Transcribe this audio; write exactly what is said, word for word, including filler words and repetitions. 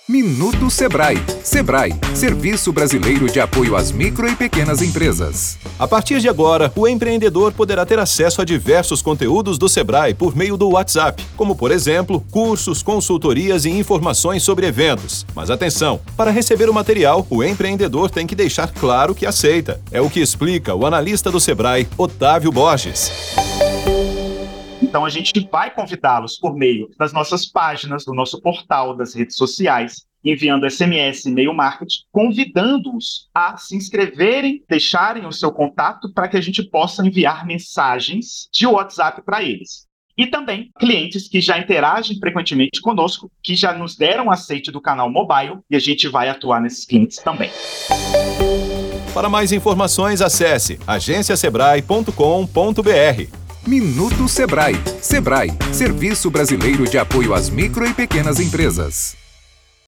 Minuto Sebrae. Sebrae, Serviço Brasileiro de Apoio às Micro e Pequenas Empresas. A partir de agora, o empreendedor poderá ter acesso a diversos conteúdos do Sebrae por meio do WhatsApp, como, por exemplo, cursos, consultorias e informações sobre eventos. Mas atenção, para receber o material, o empreendedor tem que deixar claro que aceita. É o que explica o analista do Sebrae, Otávio Borges. Então, a gente vai convidá-los por meio das nossas páginas, do nosso portal, das redes sociais, enviando S M S, e-mail marketing, convidando-os a se inscreverem, deixarem o seu contato para que a gente possa enviar mensagens de WhatsApp para eles. E também clientes que já interagem frequentemente conosco, que já nos deram aceite do canal mobile, e a gente vai atuar nesses clientes também. Para mais informações, acesse agência sebrae ponto com ponto br. Minuto Sebrae. Sebrae, Serviço Brasileiro de Apoio às Micro e Pequenas Empresas.